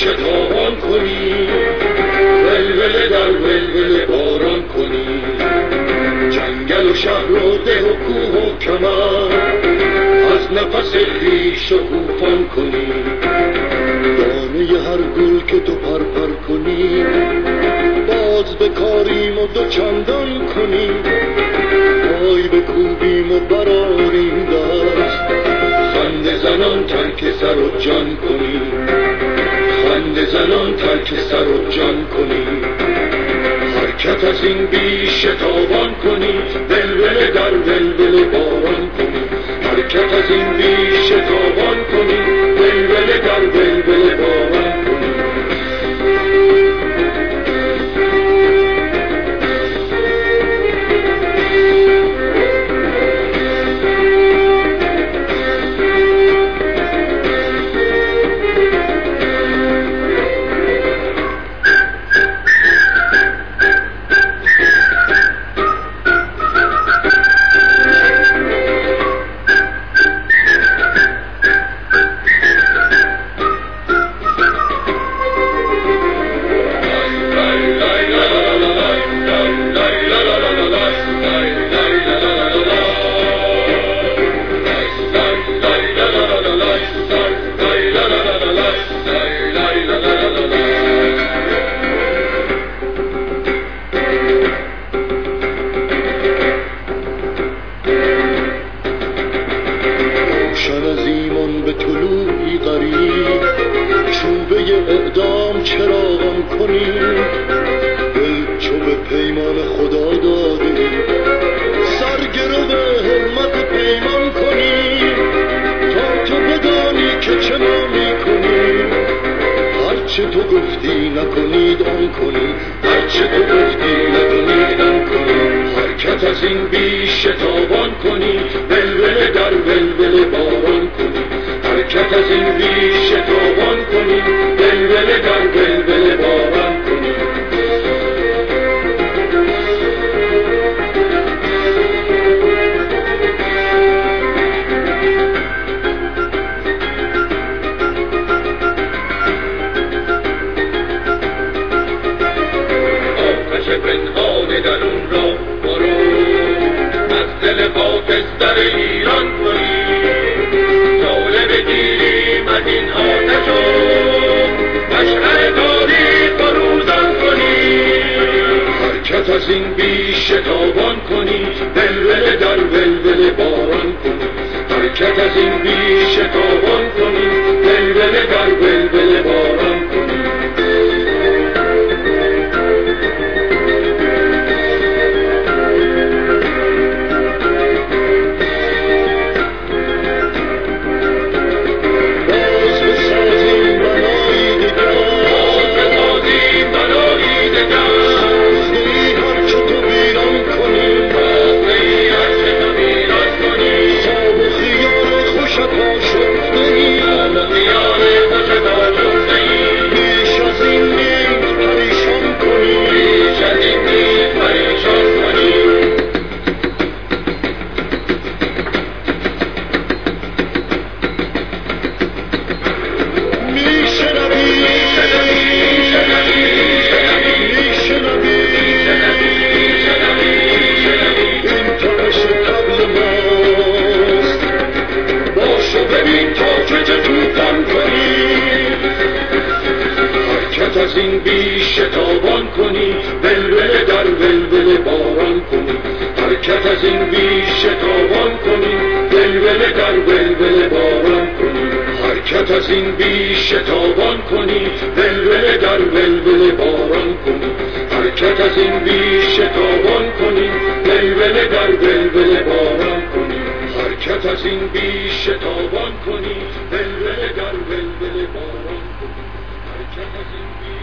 شتابان کنی، ولوله در ولوله باران کنی، جنگل و شهر و ده و کوه و کمر از نفس خویش طوفان کنی، دانه هر گل که تو پرپر کنی باز بکاریم و دو چندان کنی، پای بکوبیم و براریم دست، خنده زنان ترک سر و جان کنی، خنده زنان ترک سر و جان کنی، حرکت از این بیش شتابان کنی، ولوله در ولوله باران کنی، حرکت از این بیش شتابان کنی، ولوله در ولوله باران کنی. هرچه تو گفتی نکنید آن کنید، هرچه تو گفتی نکنید آن کنید، حرکت از این بیش شتابان کنید، ولوله در ولوله باران کنید، حرکت از این بیش شتابان کنید، ولوله در ولوله باران کنید. پنهان درون را برو، از دل خاکستر ایران کنیم، جوله بگیریم از این آتش و مشعل تاریخ فروزان کنیم، حرکت از این بیش شتابان کنیم، ولوله در ولوله باران کنیم، حرکت از این بیش شتابان کنیم، ولوله در ولوله باران کنیم. از این بیش شتابان کنی، ولوله در ولوله باران کنی، حرکت از این بیش شتابان کنی، ولوله در ولوله باران کنی، حرکت از این بیش شتابان کنی، ولوله در ولوله باران کنی، حرکت از این بیش شتابان کنی، ولوله در ولوله باران کنی، حرکت از این بیش شتابان کنی، ولوله در ولوله باران کنی، حرکت از این بیش